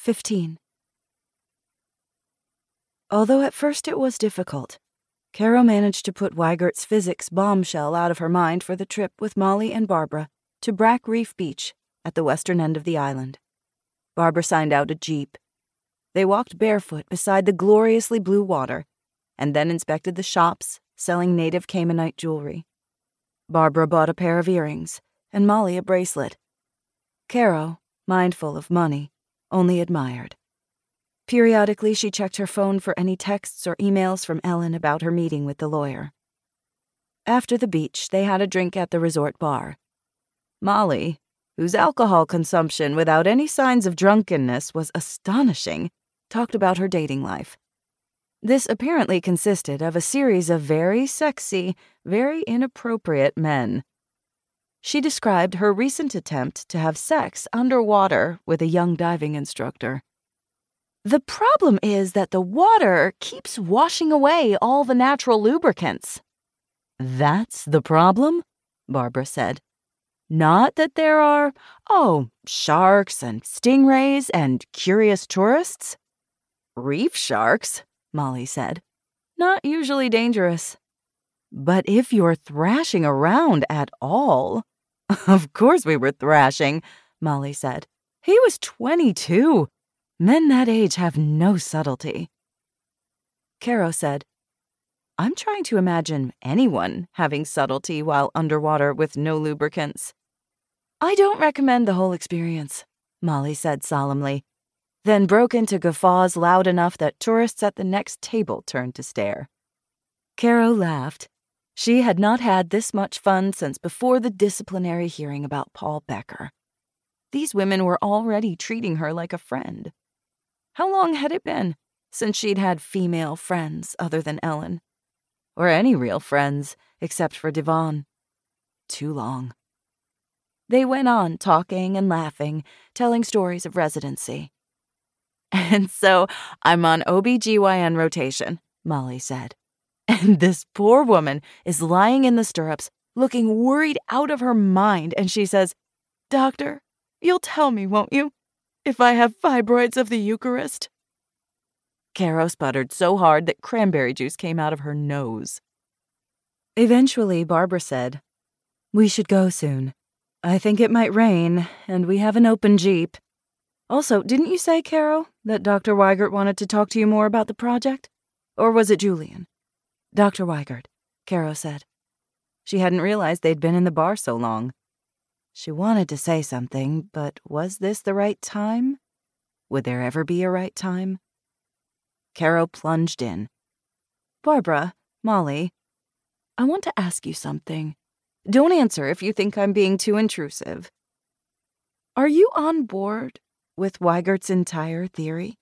15. Although at first it was difficult, Caro managed to put Weigert's physics bombshell out of her mind for the trip with Molly and Barbara to Brack Reef Beach at the western end of the island. Barbara signed out a jeep. They walked barefoot beside the gloriously blue water and then inspected the shops selling native Caymanite jewelry. Barbara bought a pair of earrings and Molly a bracelet. Caro, mindful of money, only admired. Periodically, she checked her phone for any texts or emails from Ellen about her meeting with the lawyer. After the beach, they had a drink at the resort bar. Molly, whose alcohol consumption without any signs of drunkenness was astonishing, talked about her dating life. This apparently consisted of a series of very sexy, very inappropriate men. She described her recent attempt to have sex underwater with a young diving instructor. "The problem is that the water keeps washing away all the natural lubricants." "That's the problem?" Barbara said. "Not that there are, sharks and stingrays and curious tourists?" "Reef sharks," Molly said. "Not usually dangerous." "But if you're thrashing around at all—" "Of course we were thrashing," Molly said. "He was 22. Men that age have no subtlety." Caro said, "I'm trying to imagine anyone having subtlety while underwater with no lubricants." "I don't recommend the whole experience," Molly said solemnly, then broke into guffaws loud enough that tourists at the next table turned to stare. Caro laughed. She had not had this much fun since before the disciplinary hearing about Paul Becker. These women were already treating her like a friend. How long had it been since she'd had female friends other than Ellen? Or any real friends, except for Devon? Too long. They went on talking and laughing, telling stories of residency. "And so I'm on OBGYN rotation," Molly said. "And this poor woman is lying in the stirrups, looking worried out of her mind, and she says, 'Doctor, you'll tell me, won't you, if I have fibroids of the Eucharist?'" Caro sputtered so hard that cranberry juice came out of her nose. Eventually, Barbara said, "We should go soon. I think it might rain, and we have an open jeep. Also, didn't you say, Caro, that Dr. Weigert wanted to talk to you more about the project? Or was it Julian?" "Dr. Weigert," Caro said. She hadn't realized they'd been in the bar so long. She wanted to say something, but was this the right time? Would there ever be a right time? Caro plunged in. "Barbara, Molly, I want to ask you something. Don't answer if you think I'm being too intrusive. Are you on board with Weigert's entire theory?"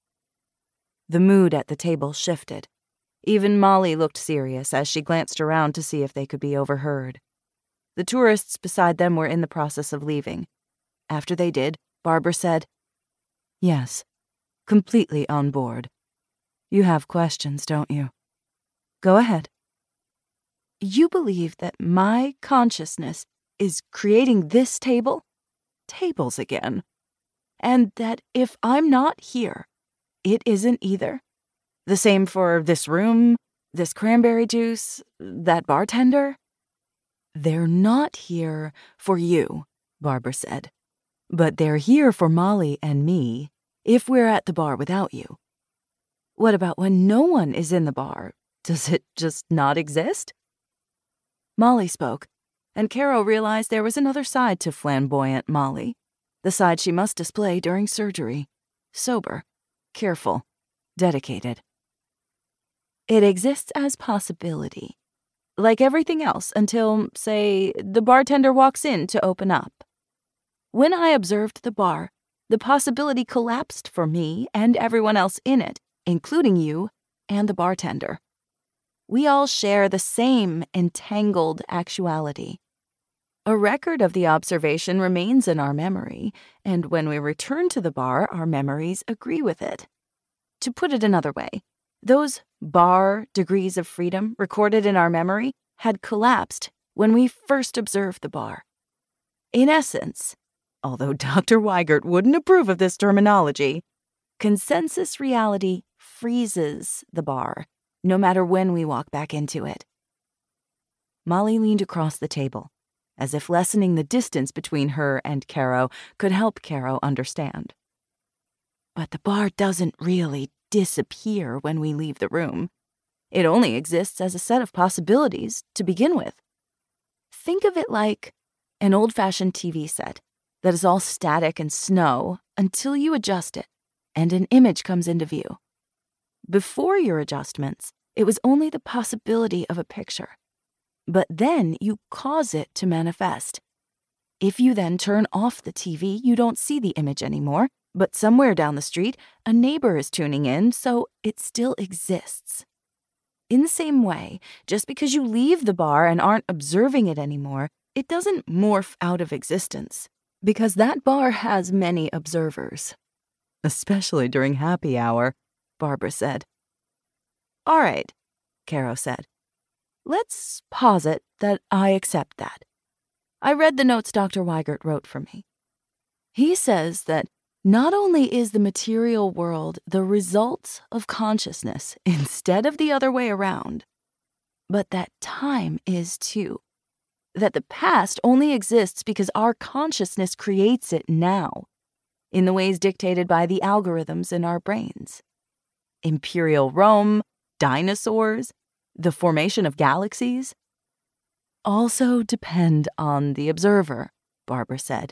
The mood at the table shifted. Even Molly looked serious as she glanced around to see if they could be overheard. The tourists beside them were in the process of leaving. After they did, Barbara said, "Yes, completely on board. You have questions, don't you? Go ahead." "You believe that my consciousness is creating this table? Tables again. And that if I'm not here, it isn't either? The same for this room, this cranberry juice, that bartender?" "They're not here for you," Barbara said. "But they're here for Molly and me, if we're at the bar without you. What about when no one is in the bar? Does it just not exist?" Molly spoke, and Caro realized there was another side to flamboyant Molly, the side she must display during surgery. Sober, careful, dedicated. "It exists as possibility, like everything else until, say, the bartender walks in to open up. When I observed the bar, the possibility collapsed for me and everyone else in it, including you and the bartender. We all share the same entangled actuality. A record of the observation remains in our memory, and when we return to the bar, our memories agree with it. To put it another way, those bar degrees of freedom recorded in our memory had collapsed when we first observed the bar. In essence, although Dr. Weigert wouldn't approve of this terminology. Consensus reality freezes the bar, no matter when we walk back into it. Molly leaned across the table, as if lessening the distance between her and Caro could help Caro understand. But the bar doesn't really disappear when we leave the room. It only exists as a set of possibilities to begin with. Think of it like an old-fashioned TV set that is all static and snow until you adjust it and an image comes into view. Before your adjustments, it was only the possibility of a picture. But then you cause it to manifest. If you then turn off the TV, you don't see the image anymore, but somewhere down the street, a neighbor is tuning in, so it still exists. In the same way, just because you leave the bar and aren't observing it anymore, it doesn't morph out of existence, because that bar has many observers. Especially during happy hour, Barbara said. All right, Caro said. Let's posit that I accept that. I read the notes Dr. Weigert wrote for me. He says that not only is the material world the result of consciousness instead of the other way around, but that time is too. That the past only exists because our consciousness creates it now, in the ways dictated by the algorithms in our brains. Imperial Rome, dinosaurs, the formation of galaxies also depend on the observer, Barbara said.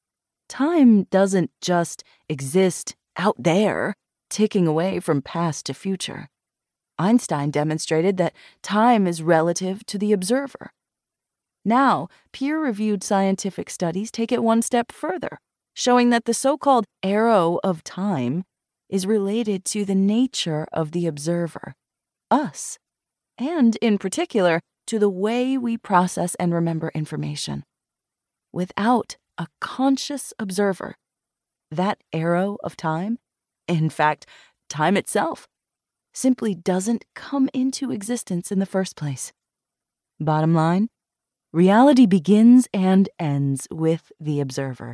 Time doesn't just exist out there, ticking away from past to future. Einstein demonstrated that time is relative to the observer. Now, peer-reviewed scientific studies take it one step further, showing that the so-called arrow of time is related to the nature of the observer, us, and in particular, to the way we process and remember information. Without a conscious observer, that arrow of time, in fact, time itself, simply doesn't come into existence in the first place. Bottom line, reality begins and ends with the observer.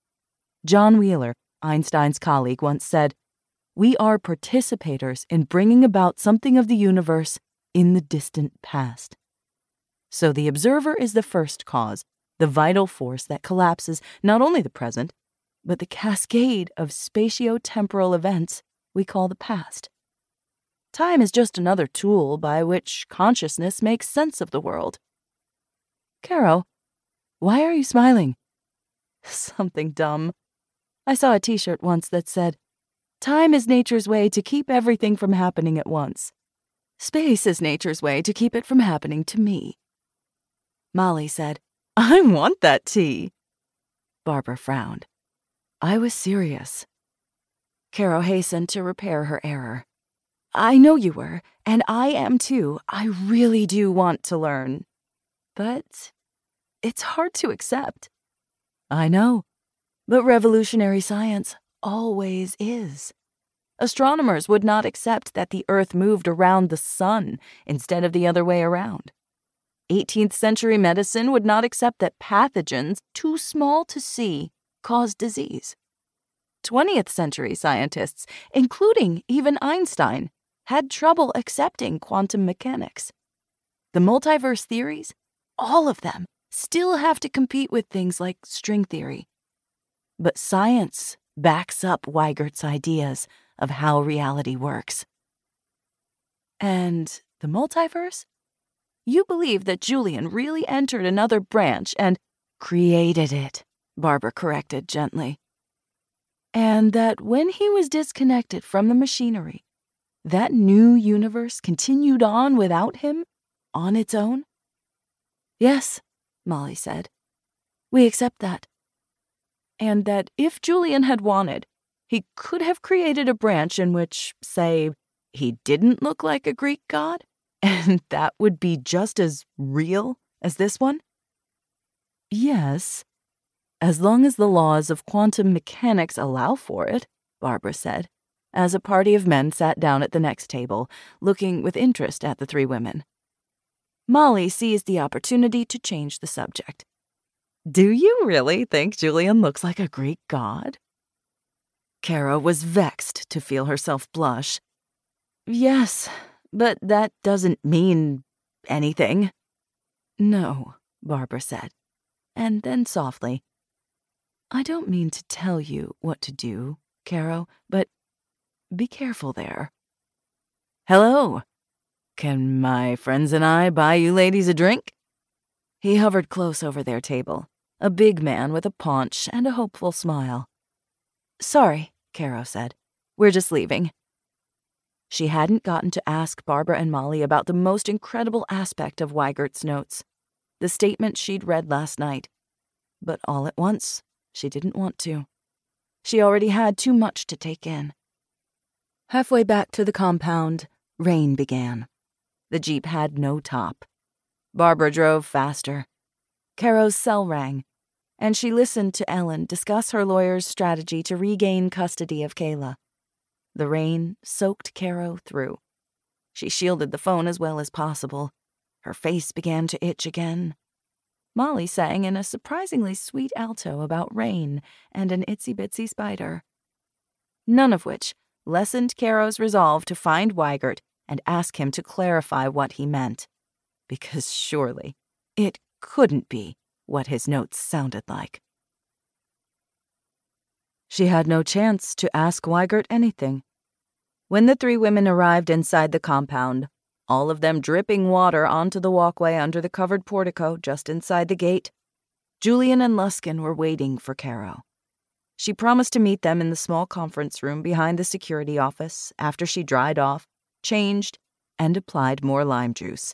John Wheeler, Einstein's colleague, once said, "We are participators in bringing about something of the universe in the distant past." So the observer is the first cause, the vital force that collapses not only the present, but the cascade of spatio-temporal events we call the past. Time is just another tool by which consciousness makes sense of the world. Caro, why are you smiling? Something dumb. I saw a t-shirt once that said, "Time is nature's way to keep everything from happening at once. Space is nature's way to keep it from happening to me." Molly said, "I want that tea." Barbara frowned. I was serious. Caro hastened to repair her error. "I know you were, and I am too. I really do want to learn. But it's hard to accept." "I know, but revolutionary science always is. Astronomers would not accept that the Earth moved around the sun instead of the other way around. 18th century medicine would not accept that pathogens too small to see cause disease. 20th century scientists, including even Einstein, had trouble accepting quantum mechanics. The multiverse theories, all of them, still have to compete with things like string theory. But science backs up Weigert's ideas of how reality works." "And the multiverse? You believe that Julian really entered another branch and created it," Barbara corrected gently. "And that when he was disconnected from the machinery, that new universe continued on without him, on its own?" "Yes," Molly said. "We accept that. And that if Julian had wanted, he could have created a branch in which, say, he didn't look like a Greek god, and that would be just as real as this one?" "Yes, as long as the laws of quantum mechanics allow for it," Barbara said, as a party of men sat down at the next table, looking with interest at the three women. Molly seized the opportunity to change the subject. Do you really think Julian looks like a Greek god? Kara was vexed to feel herself blush. Yes, but that doesn't mean anything. No, Barbara said, and then softly, I don't mean to tell you what to do, Caro, but be careful there. Hello. Can my friends and I buy you ladies a drink? He hovered close over their table, a big man with a paunch and a hopeful smile. Sorry, Caro said. We're just leaving. She hadn't gotten to ask Barbara and Molly about the most incredible aspect of Weigert's notes, the statement she'd read last night. But all at once, she didn't want to. She already had too much to take in. Halfway back to the compound, rain began. The Jeep had no top. Barbara drove faster. Caro's cell rang, and she listened to Ellen discuss her lawyer's strategy to regain custody of Kayla. The rain soaked Caro through. She shielded the phone as well as possible. Her face began to itch again. Molly sang in a surprisingly sweet alto about rain and an itsy-bitsy spider. None of which lessened Caro's resolve to find Weigert and ask him to clarify what he meant. Because surely it couldn't be what his notes sounded like. She had no chance to ask Weigert anything. When the three women arrived inside the compound, all of them dripping water onto the walkway under the covered portico just inside the gate, Julian and Luskin were waiting for Caro. She promised to meet them in the small conference room behind the security office after she dried off, changed, and applied more lime juice.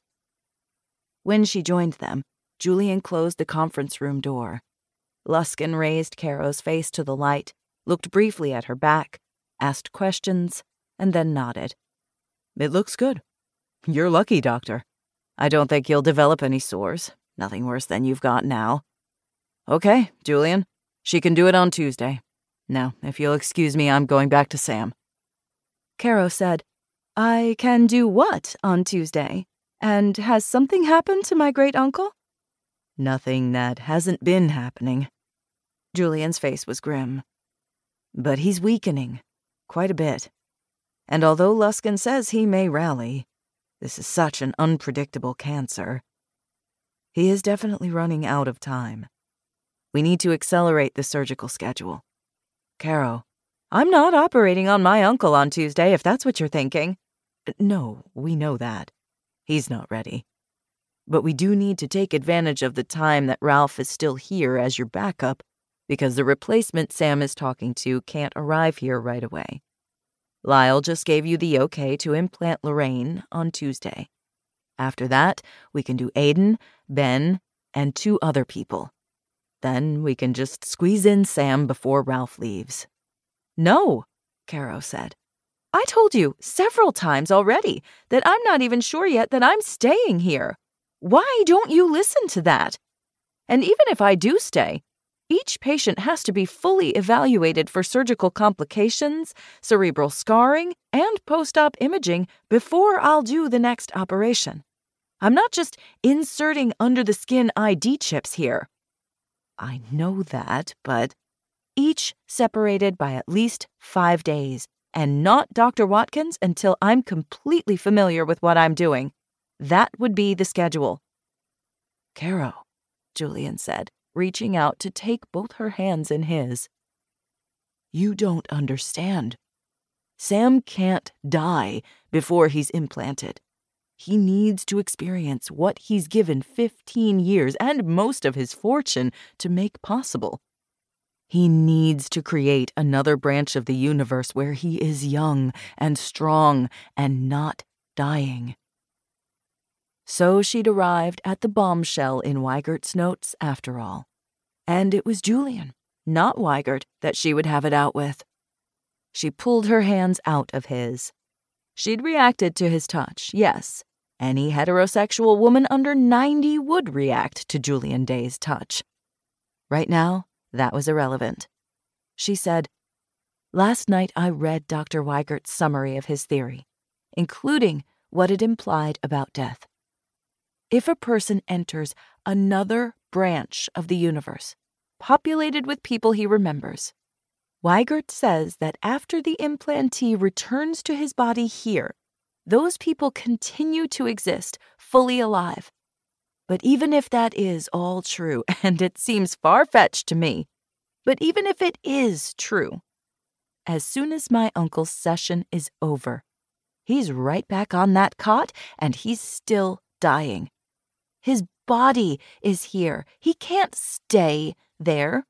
When she joined them, Julian closed the conference room door. Luskin raised Caro's face to the light, looked briefly at her back, asked questions, and then nodded. It looks good. You're lucky, Doctor. I don't think you'll develop any sores. Nothing worse than you've got now. Okay, Julian. She can do it on Tuesday. Now, if you'll excuse me, I'm going back to Sam. Caro said, I can do what on Tuesday? And has something happened to my great-uncle? Nothing that hasn't been happening. Julian's face was grim. But he's weakening. Quite a bit. And although Luskin says he may rally, this is such an unpredictable cancer. He is definitely running out of time. We need to accelerate the surgical schedule. Caro, I'm not operating on my uncle on Tuesday, if that's what you're thinking. No, we know that. He's not ready. But we do need to take advantage of the time that Ralph is still here as your backup, because the replacement Sam is talking to can't arrive here right away. Lyle just gave you the okay to implant Lorraine on Tuesday. After that, we can do Aiden, Ben, and 2 other people. Then we can just squeeze in Sam before Ralph leaves. No, Caro said. I told you several times already that I'm not even sure yet that I'm staying here. Why don't you listen to that? And even if I do stay, each patient has to be fully evaluated for surgical complications, cerebral scarring, and post-op imaging before I'll do the next operation. I'm not just inserting under-the-skin ID chips here. I know that, but each separated by at least 5 days, and not Dr. Watkins until I'm completely familiar with what I'm doing. That would be the schedule. Caro, Julian said, reaching out to take both her hands in his. You don't understand. Sam can't die before he's implanted. He needs to experience what he's given 15 years and most of his fortune to make possible. He needs to create another branch of the universe where he is young and strong and not dying. So she'd arrived at the bombshell in Weigert's notes after all. And it was Julian, not Weigert, that she would have it out with. She pulled her hands out of his. She'd reacted to his touch, yes. Any heterosexual woman under 90 would react to Julian Day's touch. Right now, that was irrelevant. She said, Last night I read Dr. Weigert's summary of his theory, including what it implied about death. If a person enters another branch of the universe, populated with people he remembers. Weigert says that after the implantee returns to his body here, those people continue to exist, fully alive. But even if that is all true, and it seems far-fetched to me, but even if it is true, as soon as my uncle's session is over, he's right back on that cot and he's still dying. His body is here. He can't stay there.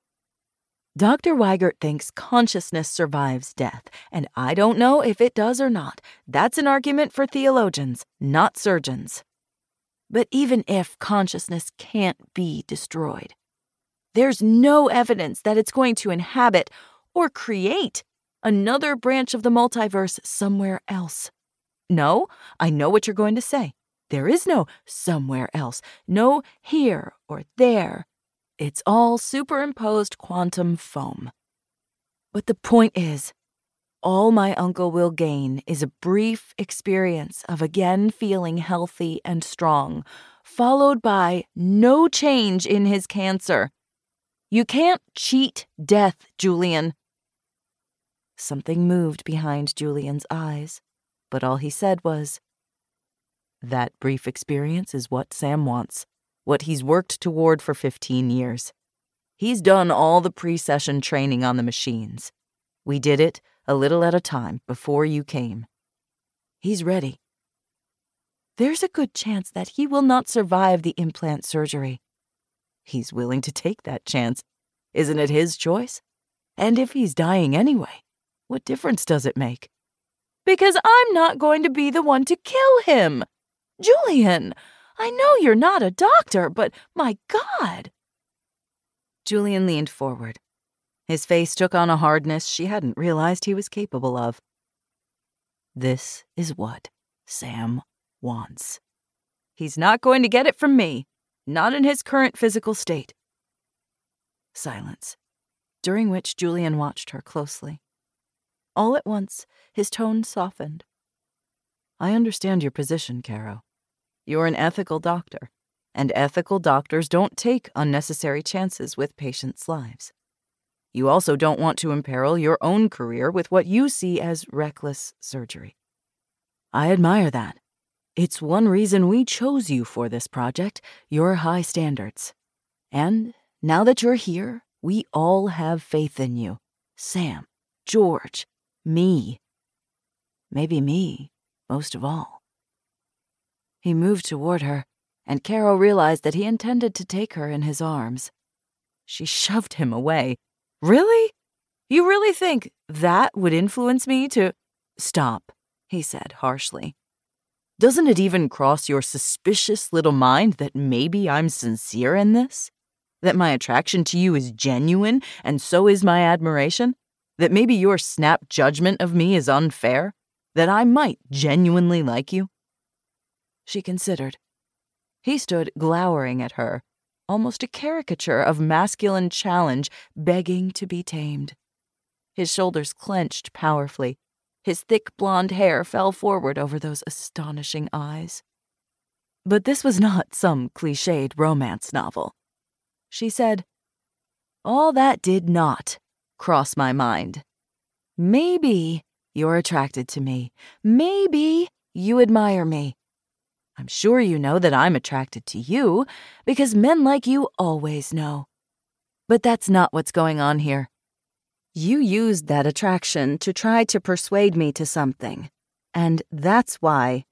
Dr. Weigert thinks consciousness survives death, and I don't know if it does or not. That's an argument for theologians, not surgeons. But even if consciousness can't be destroyed, there's no evidence that it's going to inhabit or create another branch of the multiverse somewhere else. No, I know what you're going to say. There is no somewhere else, no here or there. It's all superimposed quantum foam. But the point is, all my uncle will gain is a brief experience of again feeling healthy and strong, followed by no change in his cancer. You can't cheat death, Julian. Something moved behind Julian's eyes, but all he said was, "That brief experience is what Sam wants, what he's worked toward for 15 years. He's done all the pre-session training on the machines. We did it a little at a time before you came. He's ready. There's a good chance that he will not survive the implant surgery. He's willing to take that chance. Isn't it his choice? And if he's dying anyway, what difference does it make? Because I'm not going to be the one to kill him. Julian, I know you're not a doctor, but my God." Julian leaned forward. His face took on a hardness she hadn't realized he was capable of. This is what Sam wants. He's not going to get it from me, not in his current physical state. Silence, during which Julian watched her closely. All at once, his tone softened. "I understand your position, Caro. You're an ethical doctor, and ethical doctors don't take unnecessary chances with patients' lives. You also don't want to imperil your own career with what you see as reckless surgery. I admire that. It's one reason we chose you for this project, your high standards. And now that you're here, we all have faith in you. Sam, George, me. Maybe me, most of all." He moved toward her, and Caro realized that he intended to take her in his arms. She shoved him away. "Really? You really think that would influence me to—" "Stop," he said harshly. "Doesn't it even cross your suspicious little mind that maybe I'm sincere in this? That my attraction to you is genuine, and so is my admiration? That maybe your snap judgment of me is unfair? That I might genuinely like you?" She considered. He stood glowering at her, almost a caricature of masculine challenge begging to be tamed. His shoulders clenched powerfully. His thick blonde hair fell forward over those astonishing eyes. But this was not some cliched romance novel. She said, "All that did not cross my mind. Maybe you're attracted to me. Maybe you admire me. I'm sure you know that I'm attracted to you, because men like you always know. But that's not what's going on here. You used that attraction to try to persuade me to something, and that's why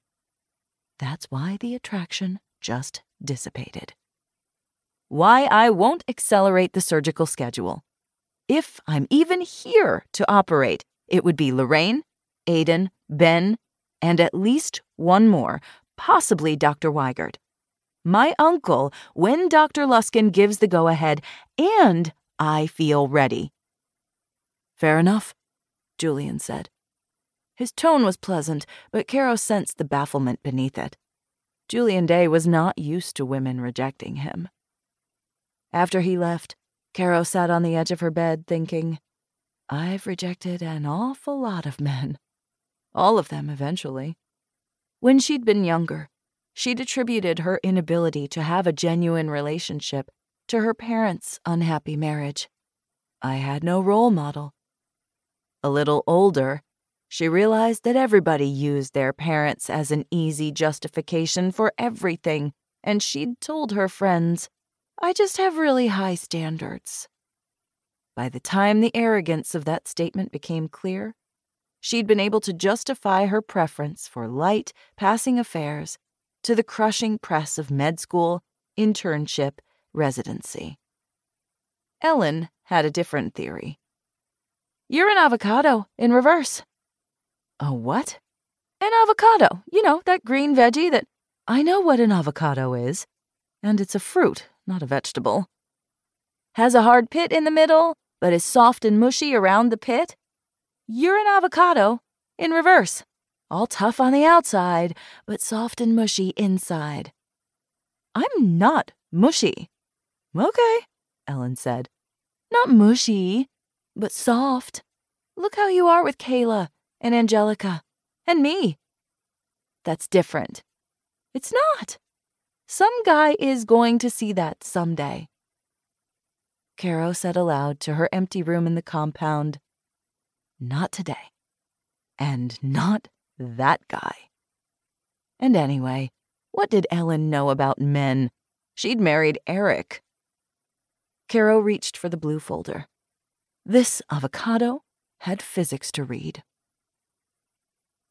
the attraction just dissipated. Why I won't accelerate the surgical schedule. If I'm even here to operate, it would be Lorraine, Aiden, Ben, and at least one more, possibly Dr. Weigert. My uncle, when Dr. Luskin gives the go-ahead, and I feel ready." "Fair enough," Julian said. His tone was pleasant, but Caro sensed the bafflement beneath it. Julian Day was not used to women rejecting him. After he left, Caro sat on the edge of her bed thinking, I've rejected an awful lot of men. All of them eventually. When she'd been younger, she'd attributed her inability to have a genuine relationship to her parents' unhappy marriage. I had no role model. A little older, she realized that everybody used their parents as an easy justification for everything, and she'd told her friends, "I just have really high standards." By the time the arrogance of that statement became clear, she'd been able to justify her preference for light, passing affairs to the crushing press of med school, internship, residency. Ellen had a different theory. "You're an avocado in reverse." "A what?" "An avocado. You know, that green veggie that—" "I know what an avocado is, and it's a fruit, not a vegetable." "Has a hard pit in the middle, but is soft and mushy around the pit. You're an avocado in reverse. All tough on the outside, but soft and mushy inside." "I'm not mushy." "Okay," Ellen said. "Not mushy, but soft. Look how you are with Kayla and Angelica and me." "That's different." "It's not. Some guy is going to see that someday." Caro said aloud to her empty room in the compound, "Not today. And not that guy." And anyway, what did Ellen know about men? She'd married Eric. Caro reached for the blue folder. This avocado had physics to read.